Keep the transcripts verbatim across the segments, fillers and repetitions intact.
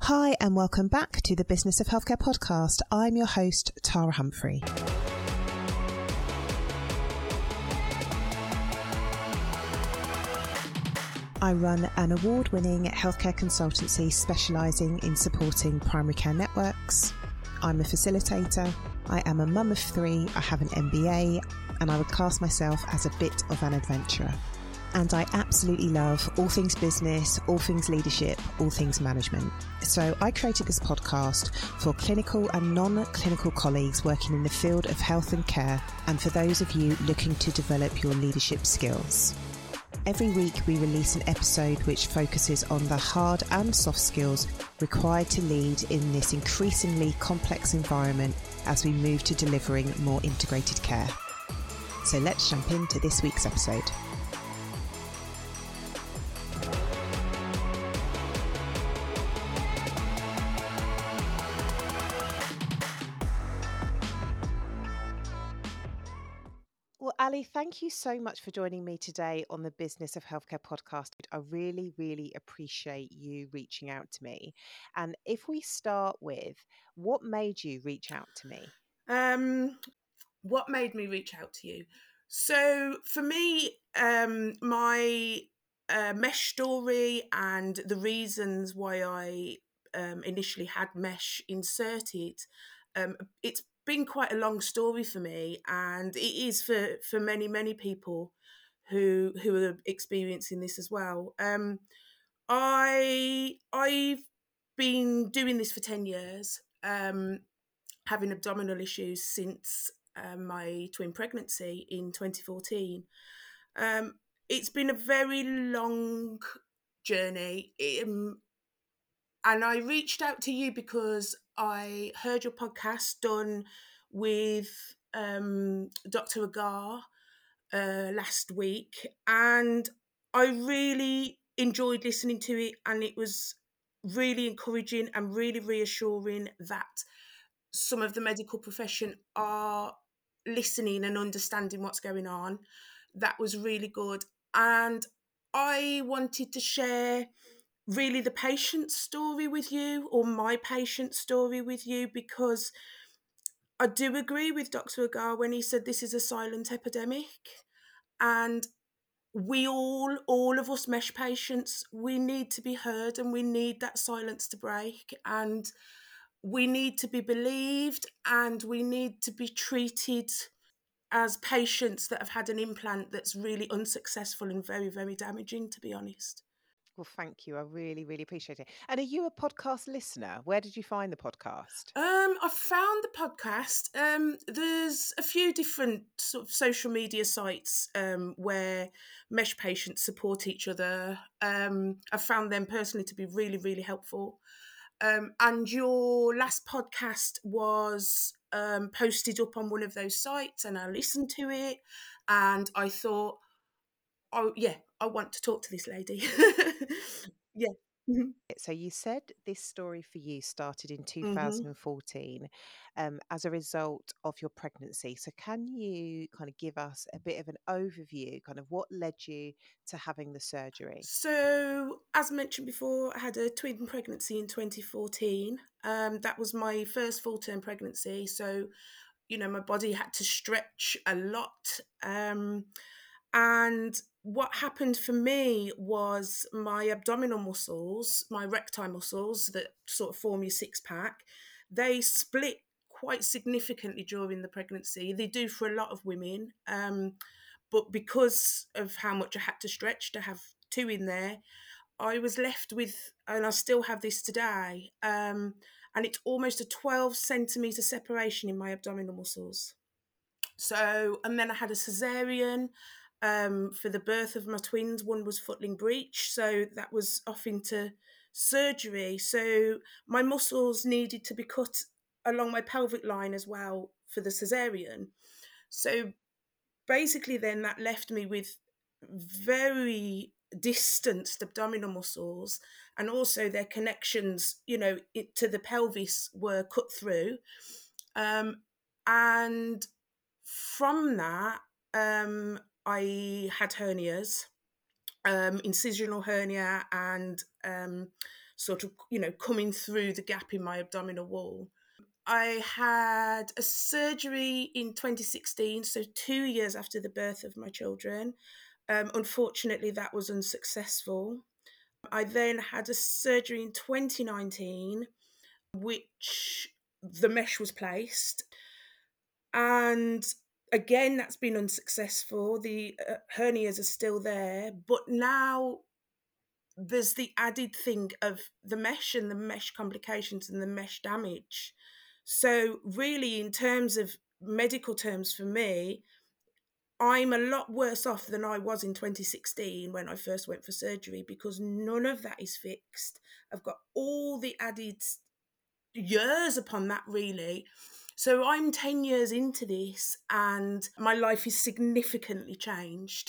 Hi and welcome back to the Business of Healthcare podcast. I'm your host, Tara Humphrey. I run an award-winning healthcare consultancy specialising in supporting primary care networks. I'm a facilitator, I am a mum of three, I have an M B A, and I would class myself as a bit of an adventurer. And I absolutely love all things business, all things leadership, all things management. So I created this podcast for clinical and non-clinical colleagues working in the field of health and care, and for those of you looking to develop your leadership skills. Every week we release an episode which focuses on the hard and soft skills required to lead in this increasingly complex environment as we move to delivering more integrated care. So let's jump into this week's episode. Well, Ali, thank you so much for joining me today on the Business of Healthcare podcast. I really, really appreciate you reaching out to me. And if we start with, what made you reach out to me? Um, what made me reach out to you? So for me, um, my uh, mesh story and the reasons why I um, initially had mesh inserted, um, it's been quite a long story for me, and it is for, for many, many people who who are experiencing this as well. Um, I I've been doing this for ten years. Um, having abdominal issues since um, my twin pregnancy in twenty fourteen. Um, it's been a very long journey. Um, and I reached out to you because I heard your podcast done with um, Doctor Agar uh, last week, and I really enjoyed listening to it, and it was really encouraging and really reassuring that some of the medical profession are listening and understanding what's going on. That was really good. And I wanted to share really the patient's story with you, or my patient's story with you, because I do agree with Doctor Agar when he said this is a silent epidemic. And we all, all of us mesh patients, we need to be heard, and we need that silence to break. And we need to be believed, and we need to be treated as patients that have had an implant that's really unsuccessful and very, very damaging, to be honest. Well, thank you. I really, really appreciate it. And are you a podcast listener? Where did you find the podcast? Um, I found the podcast. Um, there's a few different sort of social media sites um, where mesh patients support each other. Um, I found them personally to be really, really helpful. Um, and your last podcast was um, posted up on one of those sites, and I listened to it, and I thought, oh yeah, I want to talk to this lady. Yeah. Mm-hmm. So you said this story for you started in Mm-hmm. two thousand fourteen um, as a result of your pregnancy. So can you kind of give us a bit of an overview, kind of what led you to having the surgery? So, as mentioned before, I had a twin pregnancy in twenty fourteen. Um, that was my first full term pregnancy. So, you know, my body had to stretch a lot. Um, and what happened for me was my abdominal muscles, my recti muscles that sort of form your six pack, they split quite significantly during the pregnancy. They do for a lot of women. Um, but because of how much I had to stretch to have two in there, I was left with, and I still have this today, um, and it's almost a twelve centimetre separation in my abdominal muscles. So, and then I had a cesarean um, for the birth of my twins. One was footling breech, so that was off into surgery. So my muscles needed to be cut along my pelvic line as well for the cesarean. So basically then that left me with very distanced abdominal muscles, and also their connections, you know, it, to the pelvis were cut through. Um, and from that, um, I had hernias, um, incisional hernia and um, sort of, you know, coming through the gap in my abdominal wall. I had a surgery in twenty sixteen, so two years after the birth of my children. Um, unfortunately, that was unsuccessful. I then had a surgery in twenty nineteen, which the mesh was placed. And again, that's been unsuccessful. The uh, hernias are still there, but now there's the added thing of the mesh and the mesh complications and the mesh damage. So really, in terms of medical terms for me, I'm a lot worse off than I was in twenty sixteen when I first went for surgery, because none of that is fixed. I've got all the added years upon that, really. So I'm ten years into this and my life is significantly changed.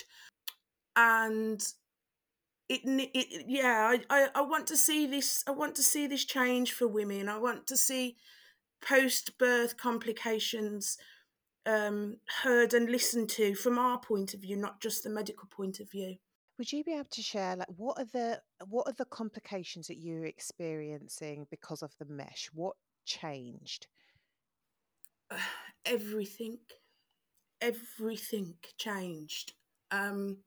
And it, it yeah, I, I, I want to see this, I want to see this change for women. I want to see post-birth complications um, heard and listened to from our point of view, not just the medical point of view. Would you be able to share, like, what are the what are the complications that you're experiencing because of the mesh? What changed? Uh, everything, everything changed. Um,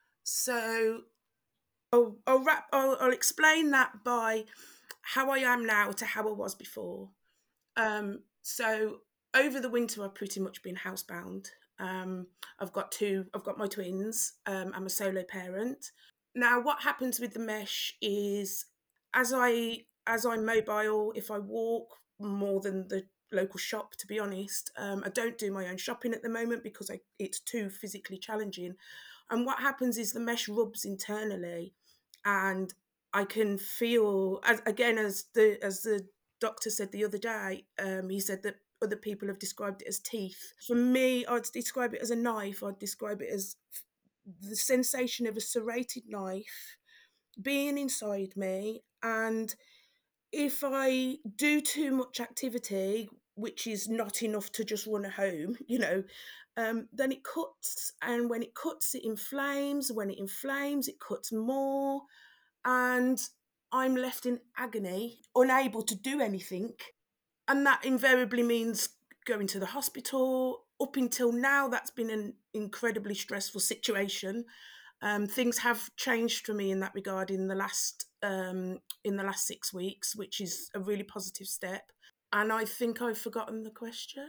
so I'll, I'll wrap. I'll, I'll explain that by how I am now to how I was before. Um, so over the winter, I've pretty much been housebound. Um, I've got two. I've got my twins. Um, I'm a solo parent. Now, what happens with the mesh is, as I as I'm mobile, if I walk more than the local shop, to be honest, um, I don't do my own shopping at the moment because I, it's too physically challenging. And what happens is the mesh rubs internally, and I can feel, as, again, as the as the doctor said the other day, um, he said that other people have described it as teeth. For me, I'd describe it as a knife. I'd describe it as the sensation of a serrated knife being inside me. And if I do too much activity, which is not enough to just run a home, you know, um, then it cuts. And when it cuts, it inflames. When it inflames, it cuts more. And I'm left in agony, unable to do anything. And that invariably means going to the hospital. Up until now, that's been an incredibly stressful situation. Um, things have changed for me in that regard in the last um, in the last six weeks, which is a really positive step. And I think I've forgotten the question.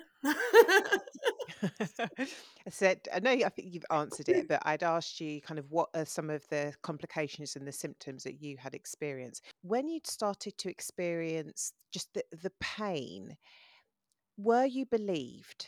I said, I know, I think you've answered it, but I'd asked you kind of what are some of the complications and the symptoms that you had experienced. When you'd started to experience just the, the pain, were you believed?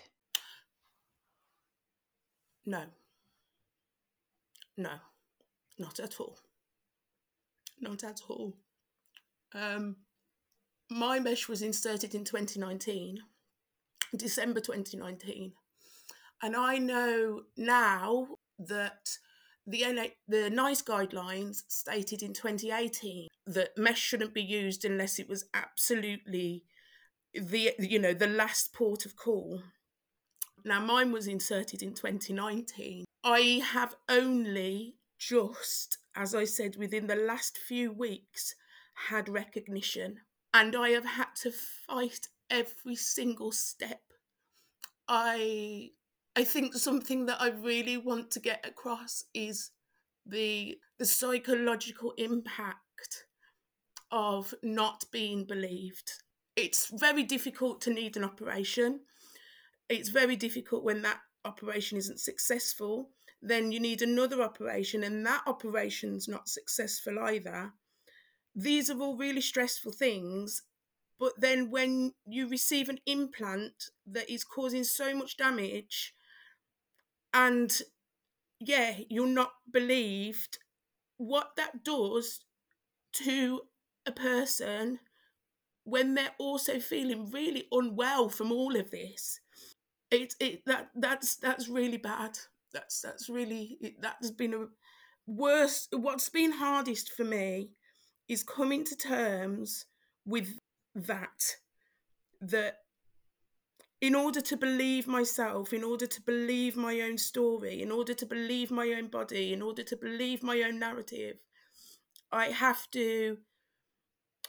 No, no, not at all. Not at all. Um, my mesh was inserted in twenty nineteen, December twenty nineteen. And I know now that the N H- the NICE guidelines stated in twenty eighteen that mesh shouldn't be used unless it was absolutely the you know the last port of call. Now mine was inserted in twenty nineteen. I have only just, as I said, within the last few weeks had recognition, and I have had to fight every single step. I I think something that I really want to get across is the the psychological impact of not being believed. It's very difficult to need an operation. It's very difficult when that operation isn't successful. Then you need another operation, and that operation's not successful either. These are all really stressful things. But then when you receive an implant that is causing so much damage, and yeah, you're not believed, what that does to a person when they're also feeling really unwell from all of this, it it that that's that's really bad. That's that's really it, that's been a worse. What's been hardest for me is coming to terms with that. That in order to believe myself, in order to believe my own story, in order to believe my own body, in order to believe my own narrative, I have to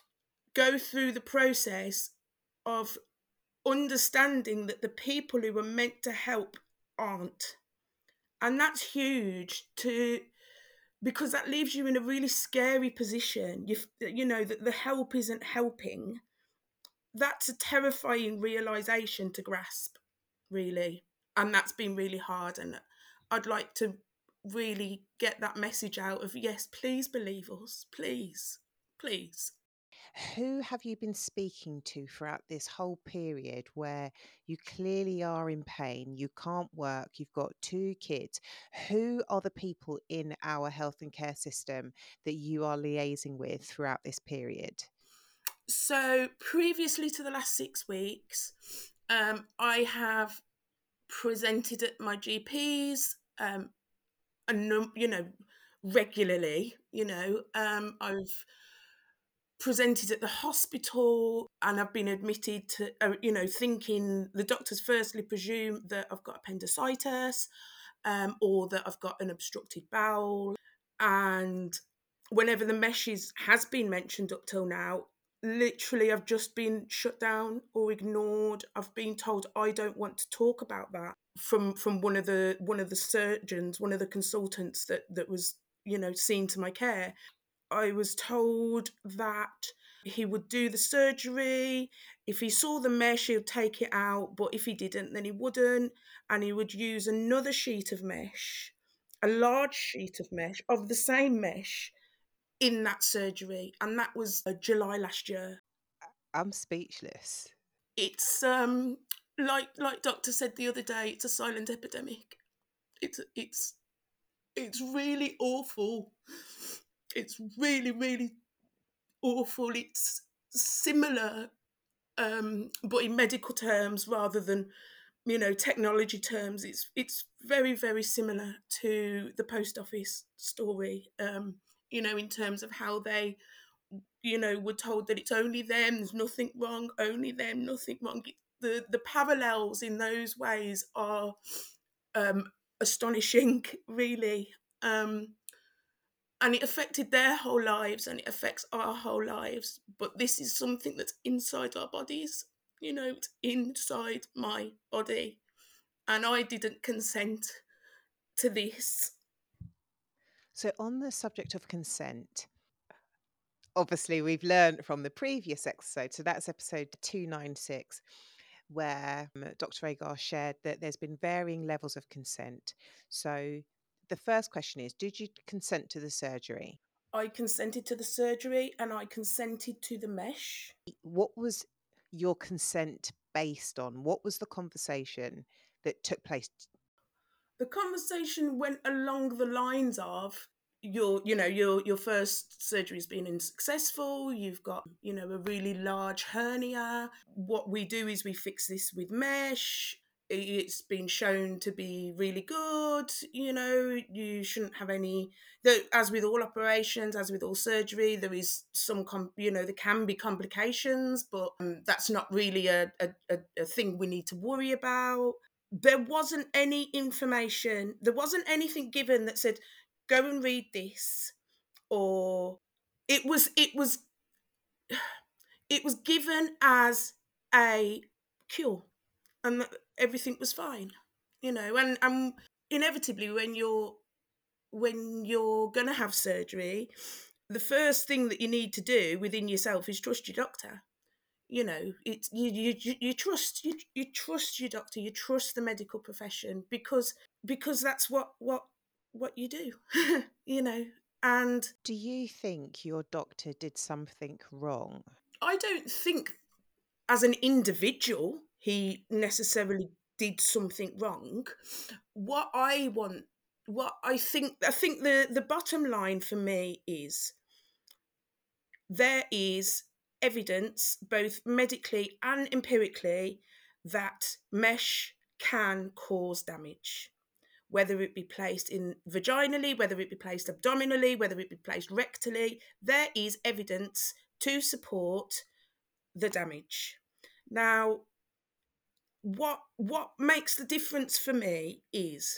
go through the process of understanding that the people who were meant to help aren't. And that's huge, to because that leaves you in a really scary position. You, you know, that the help isn't helping. That's a terrifying realization to grasp, really. And that's been really hard. And I'd like to really get that message out of, yes, please believe us. Please, please. Who have you been speaking to throughout this whole period where you clearly are in pain, you can't work, you've got two kids? Who are the people in our health and care system that you are liaising with throughout this period? So previously to the last six weeks, um, I have presented at my G Ps, um, and you know, regularly. You know, um, I've presented at the hospital, and I've been admitted to, uh, you know, thinking the doctors firstly presume that I've got appendicitis, um, or that I've got an obstructed bowel. And whenever the meshes has been mentioned up till now, literally I've just been shut down or ignored. I've been told I don't want to talk about that from from one of the one of the surgeons, one of the consultants that that was, you know, seen to my care. I was told that he would do the surgery. If he saw the mesh, he would take it out. But if he didn't, then he wouldn't. And he would use another sheet of mesh, a large sheet of mesh, of the same mesh, in that surgery. And that was uh, July last year. I'm speechless. It's um like like Doctor said the other day, it's a silent epidemic. It's it's it's really awful. It's really, really awful. It's similar, um, but in medical terms rather than, you know, technology terms. It's it's very, very similar to the post office story. Um, you know, in terms of how they, you know, were told that it's only them, there's nothing wrong, only them, nothing wrong. The the parallels in those ways are um, astonishing, really. Um, and it affected their whole lives, and it affects our whole lives. But this is something that's inside our bodies, you know, it's inside my body, and I didn't consent to this. So, on the subject of consent, obviously we've learned from the previous episode, so that's episode two ninety-six, where um, Doctor Agar shared that there's been varying levels of consent. So the first question is, did you consent to the surgery? I consented to the surgery, and I consented to the mesh. What was your consent based on? What was the conversation that took place? The conversation went along the lines of, your you know your your first surgery's been unsuccessful, you've got, you know, a really large hernia. What we do is we fix this with mesh. It's been shown to be really good. You know, you shouldn't have any, as with all operations, as with all surgery, there is some com- you know, there can be complications, but um, that's not really a, a, a thing we need to worry about. There wasn't any information, there wasn't anything given that said, go and read this, or it was it was it was given as a cure, and that everything was fine, you know. And and inevitably, when you're when you're going to have surgery, the first thing that you need to do within yourself is trust your doctor. You know, it's you you you trust you you trust your doctor, you trust the medical profession, because because that's what what what you do. You know. And Do you think your doctor did something wrong? I don't think as an individual he necessarily did something wrong. What I want, what I think, I think the the bottom line for me is, there is evidence, both medically and empirically, that mesh can cause damage, whether it be placed in vaginally, whether it be placed abdominally, whether it be placed rectally. There is evidence to support the damage. Now, what what makes the difference for me is,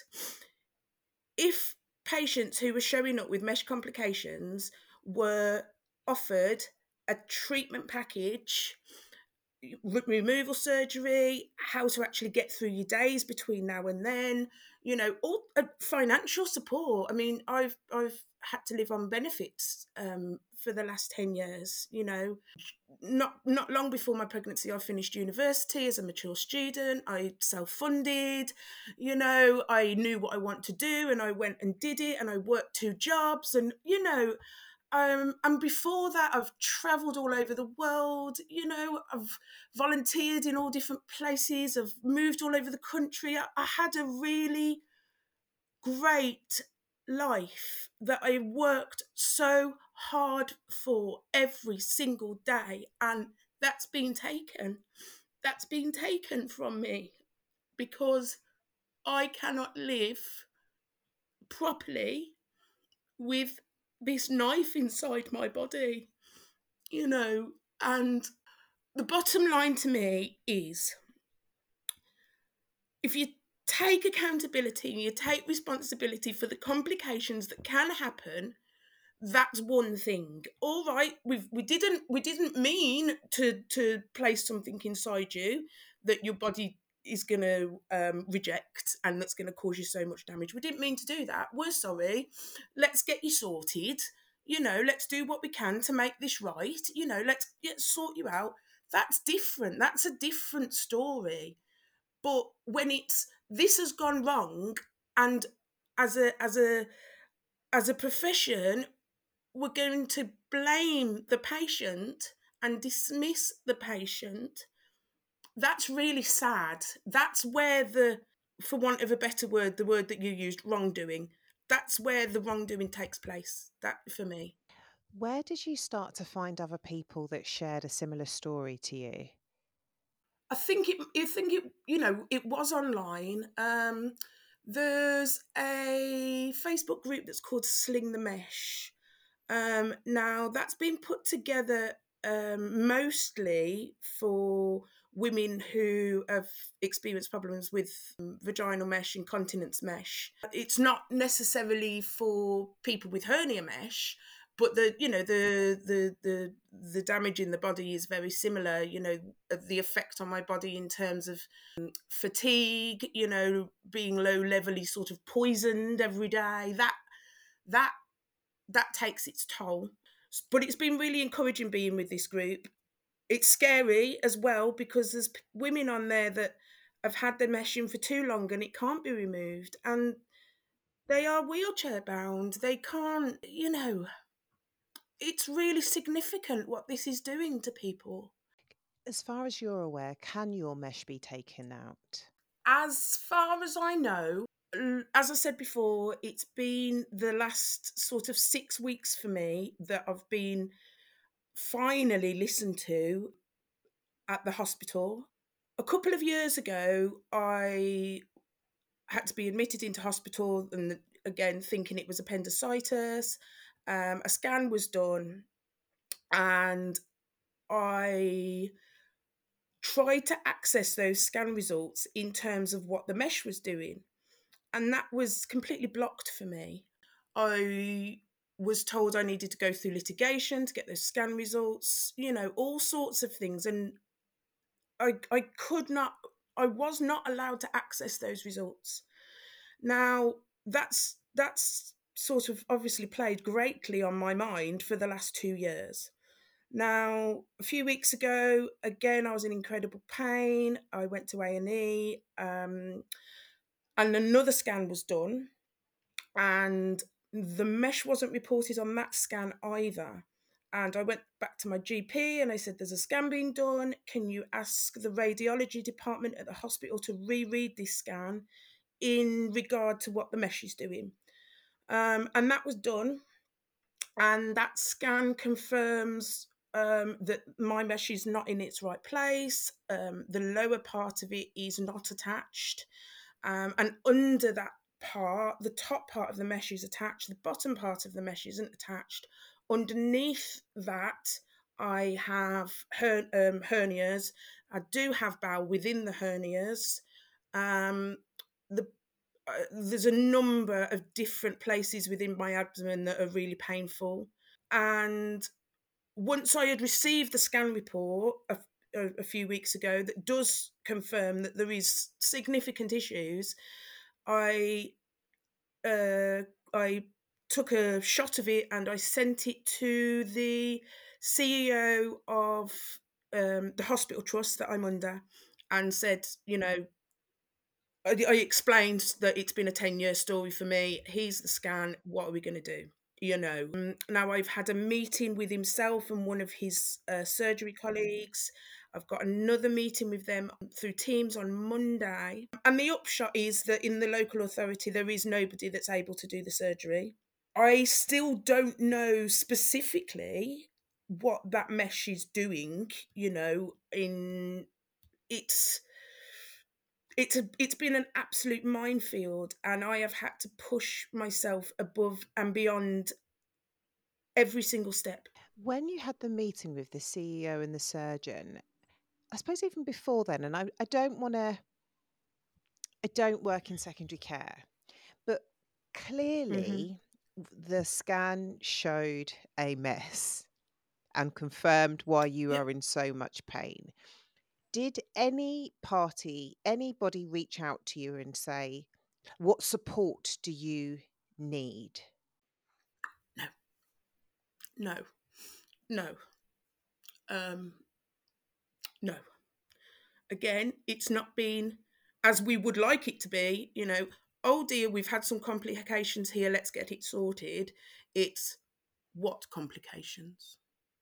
if patients who were showing up with mesh complications were offered a treatment package, removal surgery, how to actually get through your days between now and then, you know, all uh, financial support. I mean, I've I've had to live on benefits um, for the last ten years, you know. Not not long before my pregnancy, I finished university as a mature student. I self-funded, you know, I knew what I want to do and I went and did it, and I worked two jobs, and you know, um, and before that, I've travelled all over the world. You know, I've volunteered in all different places. I've moved all over the country. I, I had a really great life that I worked so hard for every single day, and that's been taken. That's been taken from me because I cannot live properly with this knife inside my body, you know. And the bottom line to me is, if you take accountability and you take responsibility for the complications that can happen, that's one thing. All right, we we didn't we didn't mean to to place something inside you that your body is going to um, reject, and that's going to cause you so much damage. We didn't mean to do that. We're sorry. Let's get you sorted. You know, let's do what we can to make this right. You know, let's get sort you out. That's different. That's a different story. But when it's this has gone wrong, and as a as a as a profession, we're going to blame the patient and dismiss the patient, that's really sad. That's where the, for want of a better word, the word that you used, wrongdoing, that's where the wrongdoing takes place. That for me. Where did you start to find other people that shared a similar story to you? I think it. I think it. You know, it was online. Um, there's a Facebook group that's called Sling the Mesh. Um, now that's been put together um, mostly for women who have experienced problems with um, vaginal mesh, incontinence mesh. It's not necessarily for people with hernia mesh, but the you know the the the the damage in the body is very similar. You know, the effect on my body in terms of um, fatigue. You know, being low levelly sort of poisoned every day. That that that takes its toll. But it's been really encouraging being with this group. It's scary as well because there's women on there that have had their mesh in for too long and it can't be removed, and they are wheelchair bound. They can't, you know, it's really significant what this is doing to people. As far as you're aware, can your mesh be taken out? As far as I know, as I said before, it's been the last sort of six weeks for me that I've been finally listened to at the hospital. A couple of years ago, I had to be admitted into hospital, and again, thinking it was appendicitis. Um, a scan was done, and I tried to access those scan results in terms of what the mesh was doing, and that was completely blocked for me. I was told I needed to go through litigation to get those scan results, you know, all sorts of things. And I, I could not, I was not allowed to access those results. Now, that's, that's sort of obviously played greatly on my mind for the last two years. Now, a few weeks ago, again, I was in incredible pain. I went to A and E, um, and another scan was done, and the mesh wasn't reported on that scan either. And I went back to my G P and I said, there's a scan being done. Can you ask the radiology department at the hospital to reread this scan in regard to what the mesh is doing? Um, and that was done. And that scan confirms um, that my mesh is not in its right place. Um, the lower part of it is not attached. Um, and under that part, the top part of the mesh is attached, the bottom part of the mesh isn't attached. Underneath that, I have her- um, hernias. I do have bowel within the hernias. Um, the uh, there's a number of different places within my abdomen that are really painful, and once I had received the scan report a, a, a few weeks ago that does confirm that there is significant issues, I uh, I took a shot of it and I sent it to the C E O of um, the hospital trust that I'm under, and said, you know, I, I explained that it's been a ten year story for me. Here's the scan. What are we going to do? You know, Um, now I've had a meeting with himself and one of his uh, surgery colleagues. I've got another meeting with them through Teams on Monday. And the upshot is that in the local authority, there is nobody that's able to do the surgery. I still don't know specifically what that mesh is doing, you know, in it's it's a it's been an absolute minefield, and I have had to push myself above and beyond every single step. When you had the meeting with the C E O and the surgeon, I suppose even before then, and I, I don't want to, I don't work in secondary care, but hmm clearly the scan showed a mess and confirmed why you Yeah. are in so much pain. Did any party, anybody reach out to you and say, what support do you need? No. No. No. Um. No. Again, it's not been as we would like it to be. You know, oh dear, we've had some complications here. Let's get it sorted. It's what complications?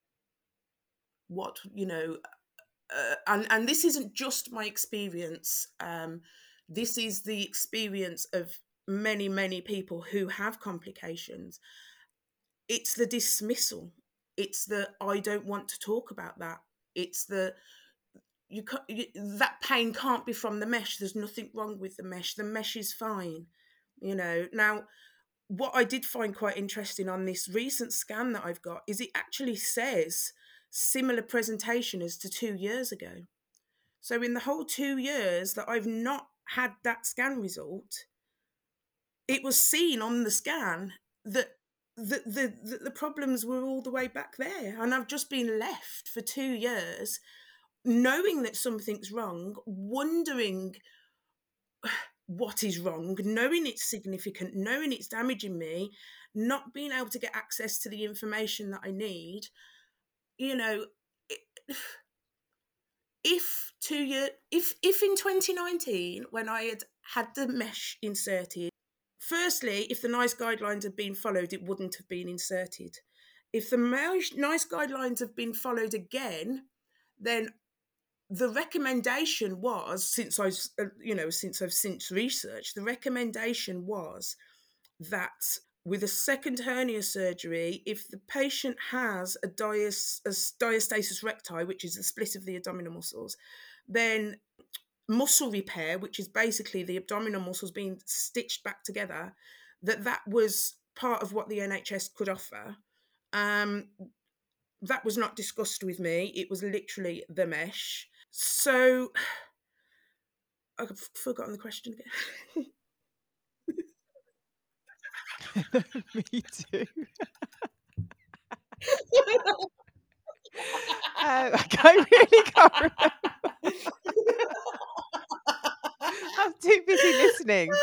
What you know? Uh, and and this isn't just my experience. Um, this is the experience of many many people who have complications. It's the dismissal. It's the I don't want to talk about that. It's the you, can't, you that pain can't be from the mesh. There's nothing wrong with the mesh. The mesh is fine. You know. Now, what I did find quite interesting on this recent scan that I've got is it actually says similar presentation as to two years ago. So in the whole two years that I've not had that scan result, it was seen on the scan that the, the, the, the problems were all the way back there. And I've just been left for two years knowing that something's wrong, wondering what is wrong, knowing it's significant, knowing it's damaging me, not being able to get access to the information that I need. You know, it, if two year if if in twenty nineteen when I had had the mesh inserted, firstly, if the NICE guidelines had been followed, it wouldn't have been inserted. If the NICE guidelines have been followed again, then the recommendation was, since I've uh, you know since I've since researched, the recommendation was that with a second hernia surgery, if the patient has a, dias, a diastasis recti, which is the split of the abdominal muscles, then muscle repair, which is basically the abdominal muscles being stitched back together, that that was part of what the N H S could offer. Um, that was not discussed with me. It was literally the mesh. So I've forgotten the question again. Me too. Uh, I really can't remember. I'm too busy listening.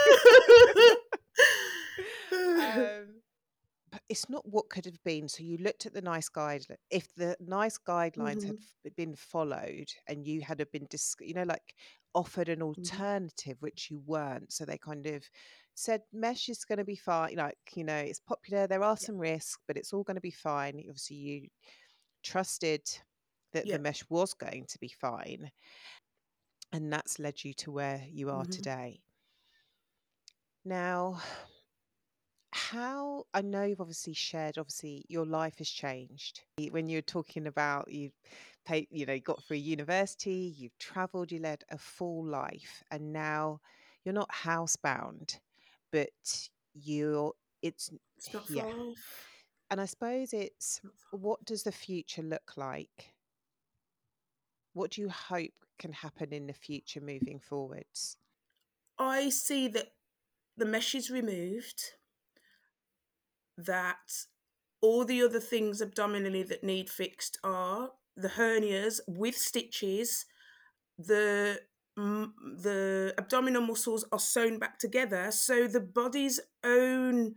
um, but it's not what could have been. So you looked at the NICE guide. If the NICE guidelines had Mhm, f- been followed, and you had have been, dis- you know, like offered an mhm. alternative, which you weren't. So they kind of said mesh is going to be fine. Like, you know, it's popular. There are Yeah, some risks, but it's all going to be fine. Obviously, you trusted that the yeah. mesh was going to be fine, and that's led you to where you are Mhm, today. Now, how I know you've obviously shared, obviously your life has changed. When you're talking about you paid, you know, you got through university, you've traveled, you led a full life, and now you're not housebound, but you're it's it's not yeah. far off. And I suppose it's It's not far. what does the future look like? What do you hope can happen in the future moving forwards? I see that the mesh is removed, that All the other things abdominally that need fixed are the hernias with stitches, the the abdominal muscles are sewn back together, so the body's own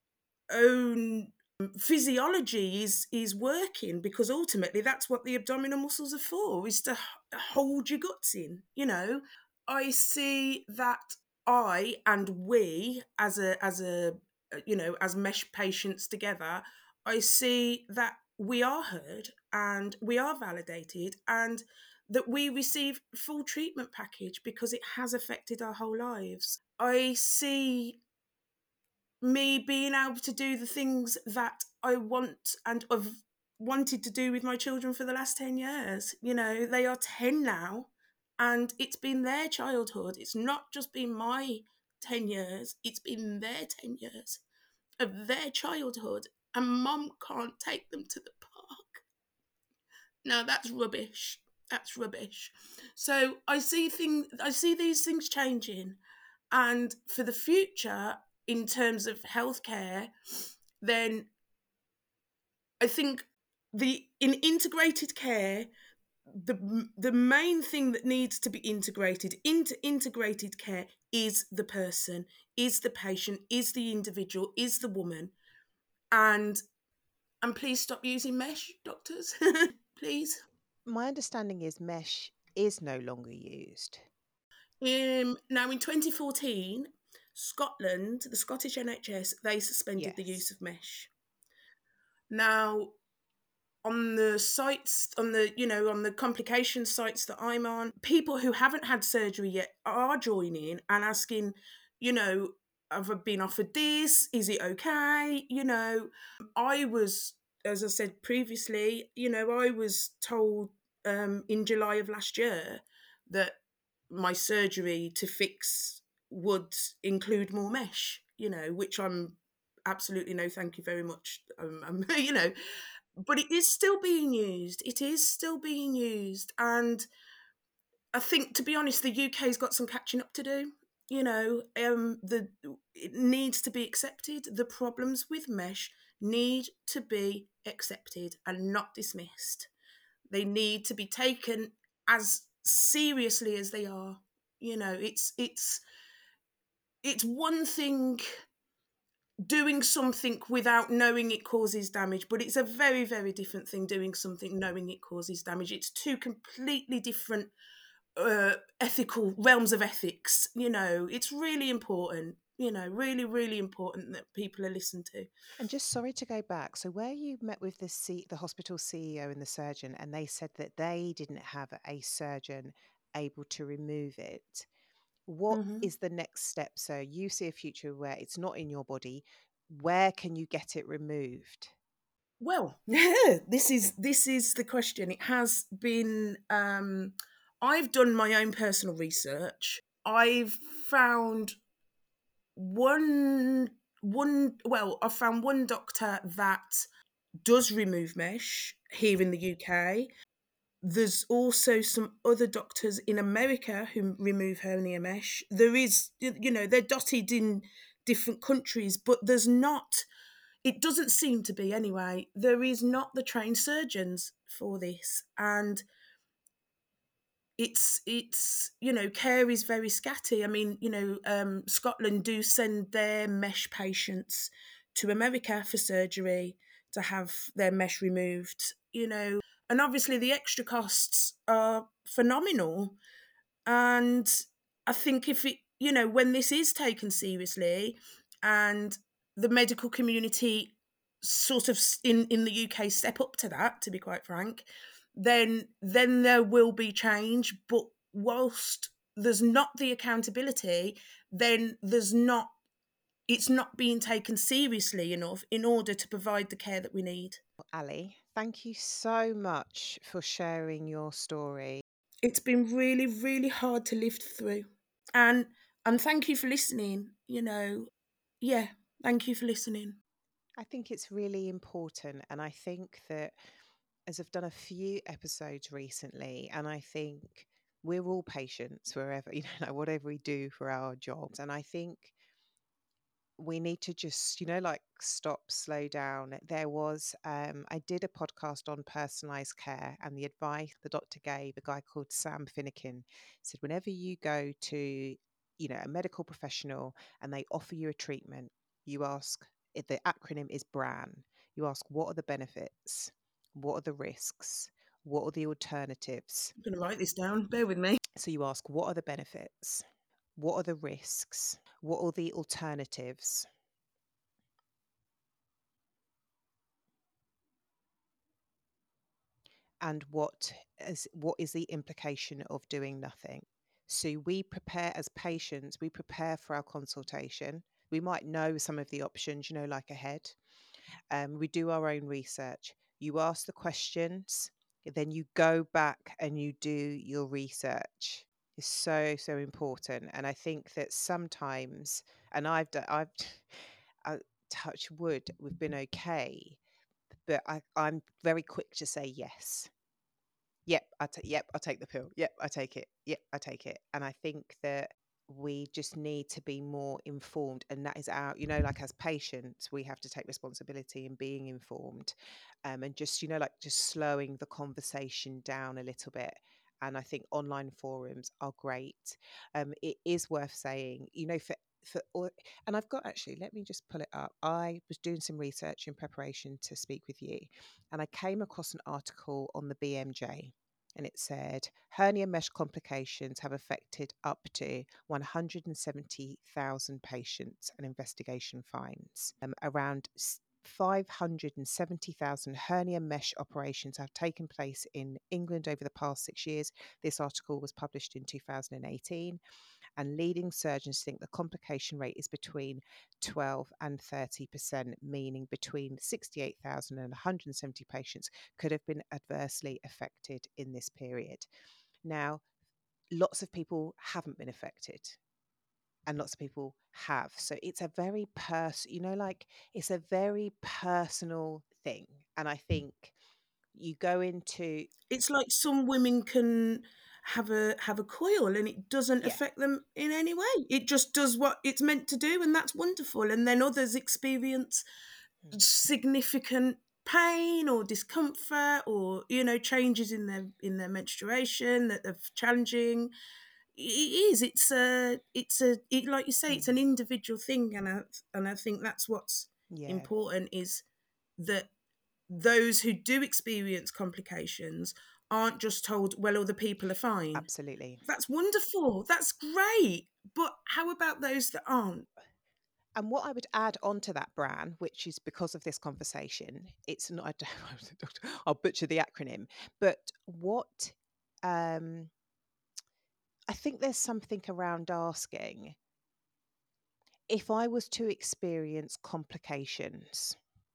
own physiology is is working, because ultimately that's what the abdominal muscles are for, is to hold your guts in, you know. I see that I and we as a as a you know, as mesh patients together, I see that we are heard and we are validated, and that we receive full treatment package because it has affected our whole lives. I see me being able to do the things that I want and have wanted to do with my children for the last ten years. You know, they are ten now, and it's been their childhood. It's not just been my ten years, it's been their ten years of their childhood, and mum can't take them to the park. No, that's rubbish. That's rubbish. So I see things I see these things changing, and for the future in terms of healthcare, then I think the in integrated care, the the main thing that needs to be integrated into integrated care is the person, is the patient, is the individual, is the woman. And and please stop using mesh, doctors. Please. My understanding is mesh is no longer used. Um, now, in twenty fourteen, Scotland, the Scottish N H S, they suspended the use Yes. of mesh. Now, on the sites, on the, you know, on the complication sites that I'm on, people who haven't had surgery yet are joining and asking, you know, have I been offered this? Is it okay? You know, I was, as I said previously, you know, I was told um, in July of last year that my surgery to fix would include more mesh, you know, which I'm absolutely no, thank you very much. Um, I'm, you know, but it is still being used. It is still being used. And I think, to be honest, the U K's got some catching up to do. You know, um, the it needs to be accepted. The problems with mesh need to be accepted and not dismissed. They need to be taken as seriously as they are. You know, it's it's it's one thing doing something without knowing it causes damage, but it's a very, very different thing doing something knowing it causes damage. It's two completely different uh, ethical realms of ethics. You know, it's really important, you know, really, really important that people are listened to. And just sorry to go back. So where you met with the C- the hospital C E O and the surgeon, and they said that they didn't have a surgeon able to remove it. What Mm-hmm. is the next step? So you see a future where it's not in your body. Where can you get it removed? Well, this is this is the question. It has been. Um, I've done my own personal research. I've found one one. Well, I've found one doctor that does remove mesh here in the U K. There's also some other doctors in America who remove hernia mesh. There is, you know, they're dotted in different countries, but there's not, it doesn't seem to be anyway, there is not the trained surgeons for this. And it's, it's, you know, care is very scatty. I mean, you know, um, Scotland do send their mesh patients to America for surgery to have their mesh removed, you know, and obviously the extra costs are phenomenal. And I think if it, you know, when this is taken seriously and the medical community sort of in, in the U K step up to that, to be quite frank, then then there will be change. But whilst there's not the accountability, then there's not, it's not being taken seriously enough in order to provide the care that we need. Ali, thank you so much for sharing your story. It's been really, really hard to live through. And and thank you for listening, you know. Yeah, thank you for listening. I think it's really important. And I think that as I've done a few episodes recently, and I think we're all patients wherever, you know, like whatever we do for our jobs. And I think we need to just, you know, like stop, slow down. There was, um, I did a podcast on personalized care, and the advice the doctor gave, a guy called Sam Finnegan, said, whenever you go to, you know, a medical professional and they offer you a treatment, you ask, if the acronym is BRAN, you ask, what are the benefits? What are the risks? What are the alternatives? I'm going to write this down. Bear with me. So you ask, what are the benefits? What are the risks? What are the alternatives? And what is what is the implication of doing nothing? So we prepare as patients, we prepare for our consultation. We might know some of the options, you know, like ahead. Um, we do our own research. You ask the questions, then you go back and you do your research. It's so, so important. And I think that sometimes, and I've done, I've I, touch wood, we've been okay, but I, I'm very quick to say yes. Yep, I ta- yep, I take the pill. Yep, I take it. Yep, I take it. And I think that we just need to be more informed, and that is our, you know, like as patients, we have to take responsibility in being informed, um, and just, you know, like just slowing the conversation down a little bit. And I think online forums are great. Um, it is worth saying, you know, for for all, and I've got actually, let me just pull it up. I was doing some research in preparation to speak with you, and I came across an article on the B M J, and it said hernia mesh complications have affected up to one hundred seventy thousand patients, and investigation finds um, around five hundred seventy thousand hernia mesh operations have taken place in England over the past six years. This article was published in two thousand eighteen, and leading surgeons think the complication rate is between twelve and thirty percent, meaning between sixty-eight thousand and one hundred seventy patients could have been adversely affected in this period. Now, lots of people haven't been affected, and lots of people have. So it's a very pers- you know, like it's a very personal thing. And I think you go into, It's like some women can have a have a coil and it doesn't yeah, affect them in any way. It just does what it's meant to do, and that's wonderful. And then others experience mm, significant pain or discomfort, or you know, changes in their in their menstruation that are challenging. It is. It's a. It's a. It, like you say, it's an mm, individual thing, and I and I think that's what's yeah, important, is that those who do experience complications aren't just told, well, other people are fine. absolutely. That's wonderful. That's great. But how about those that aren't? And what I would add onto that, Bran, which is because of this conversation, it's not, I don't, I'll butcher the acronym, but what um, I think there's something around asking, if I was to experience complications,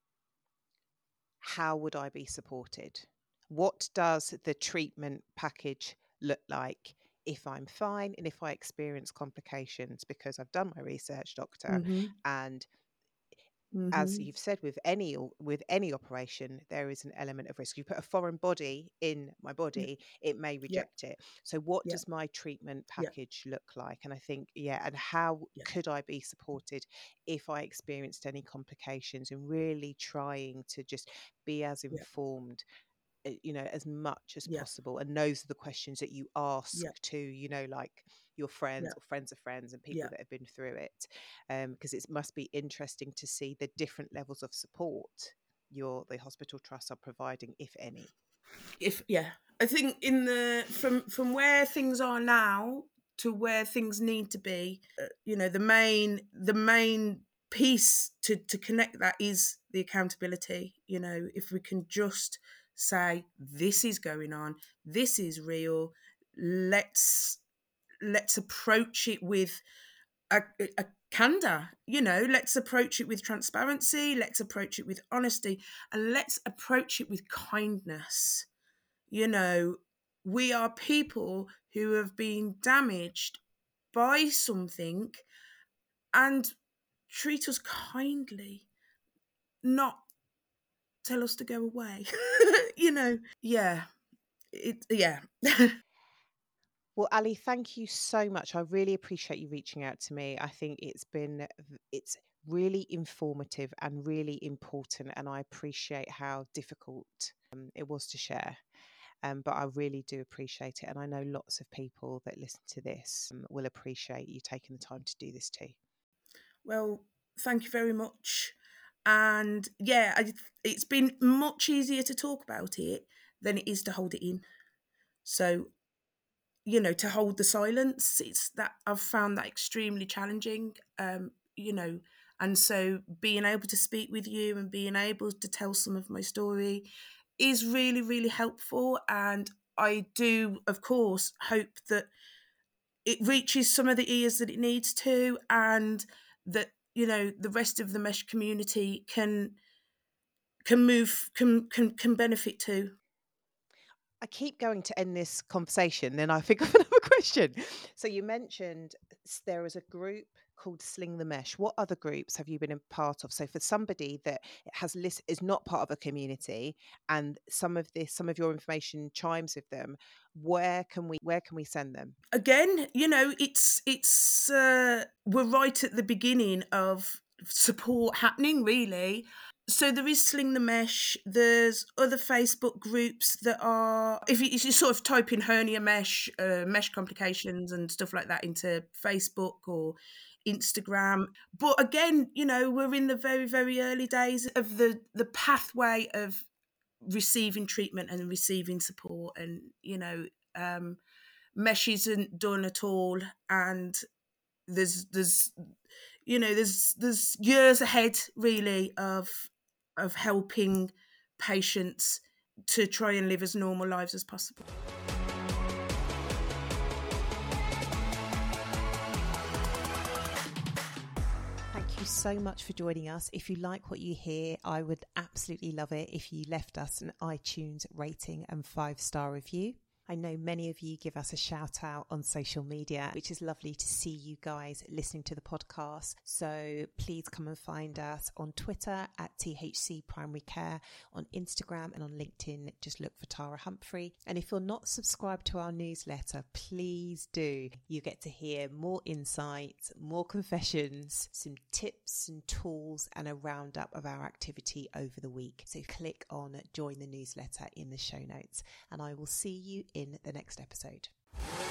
how would I be supported? What does the treatment package look like if I'm fine and if I experience complications? Because I've done my research, doctor, Mm-hmm. and as Mm-hmm. you've said, with any with any operation, there is an element of risk. You put a foreign body in my Yeah. body, it may Yeah. reject it. So what Yeah. does my treatment Yeah. package look like? And I think, yeah, and how Yeah. could I be supported if I experienced any complications, and really trying to just be as Yeah. informed, uh, you know, as much as Yeah. possible. And those are the questions that you ask Yeah. to, you know, like your friends Yeah. or friends of friends and people Yeah. that have been through it, um, because it must be interesting to see the different levels of support your the hospital trusts are providing, if any. If yeah, I think in the from from where things are now to where things need to be, uh, you know, the main the main piece to to connect that is the accountability. You know, if we can just say this is going on, this is real, let's let's approach it with a, a candor. You know, let's approach it with transparency, let's approach it with honesty, and let's approach it with kindness. You know, we are people who have been damaged by something, and treat us kindly, not tell us to go away. You know, yeah, it, yeah. Well, Ali, thank you so much. I really appreciate you reaching out to me. I think it's been, it's really informative and really important, and I appreciate how difficult um, it was to share. Um, but I really do appreciate it. And I know lots of people that listen to this um, will appreciate you taking the time to do this too. Well, thank you very much. And yeah, I, it's been much easier to talk about it than it is to hold it in. So, you know, to hold the silence, it's that I've found that extremely challenging. Um, you know, and so being able to speak with you and being able to tell some of my story is really, really helpful. And I do, of course, hope that it reaches some of the ears that it needs to, and that, you know, the rest of the mesh community can can move can can, can benefit too. I keep going to end this conversation, then I think of another question. So you mentioned there is a group called Sling the Mesh. What other groups have you been a part of? So for somebody that has list is not part of a community, and some of this, some of your information chimes with them, where can we where can we send them? Again, you know, it's it's uh, we're right at the beginning of support happening, really. So there is Sling the Mesh. There's other Facebook groups that are, if you, if you sort of type in hernia mesh, uh, mesh complications and stuff like that into Facebook or Instagram. But again, you know, we're in the very, very early days of the the pathway of receiving treatment and receiving support, and you know, um, mesh isn't done at all, and there's there's you know there's there's years ahead really of of helping patients to try and live as normal lives as possible. Thank you so much for joining us. If you like what you hear, I would absolutely love it if you left us an iTunes rating and five-star review. I know many of you give us a shout out on social media, which is lovely to see you guys listening to the podcast. So please come and find us on Twitter at T H C Primary Care, on Instagram and on LinkedIn. Just look for Tara Humphrey. And if you're not subscribed to our newsletter, please do. You get to hear more insights, more confessions, some tips and tools, and a roundup of our activity over the week. So click on join the newsletter in the show notes, and I will see you in the next episode.